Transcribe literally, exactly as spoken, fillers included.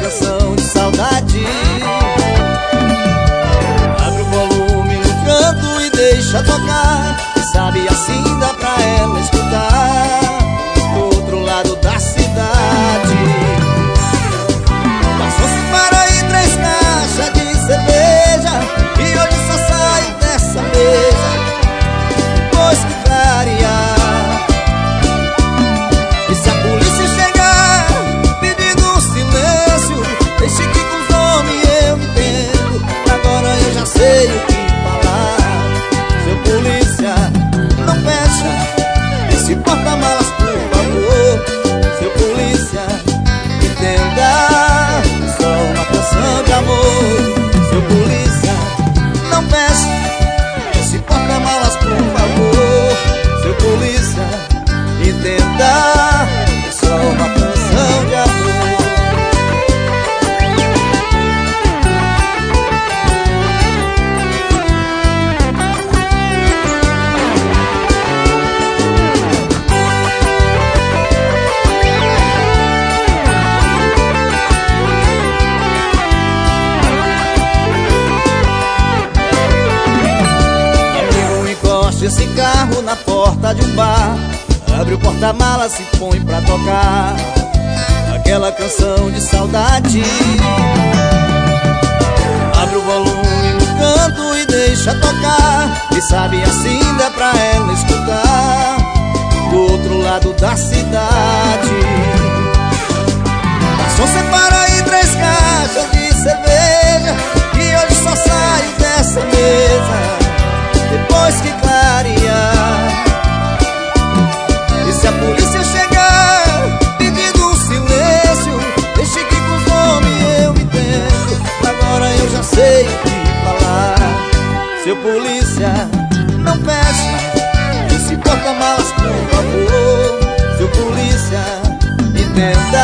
canção de saudade. Abre o volume no canto e deixa tocar. E sabe, assim dá pra ela escutar do outro lado da cidade. Passou-se para aí três caixas de cerveja e hoje só sai dessa mesa depois que clarear. E se a polícia chegar pedindo silêncio, deixe que com os homens eu entendo. Agora eu já sei o que falar. Seu polícia, não fecha esse porta-malas, por favor. Seu polícia, entenda, só uma canção de amor. Seu polícia, não fecha esse porta-malas, por favor. Seu polícia, entenda, só uma canção de amor. Esse carro na porta de um bar, abre o porta-malas e põe pra tocar aquela canção de saudade. Abre o volume no canto e deixa tocar. E sabe, assim dá pra ela escutar do outro lado da cidade. Passou separa aí três caixas de cerveja e hoje só sai dessa mesa depois que clarear. E se a polícia chegar pedindo um silêncio, deixe que com os homens eu entendo. Agora eu já sei o que falar. Seu polícia, não fecha esse porta-malas, por favor. Seu polícia, entenda,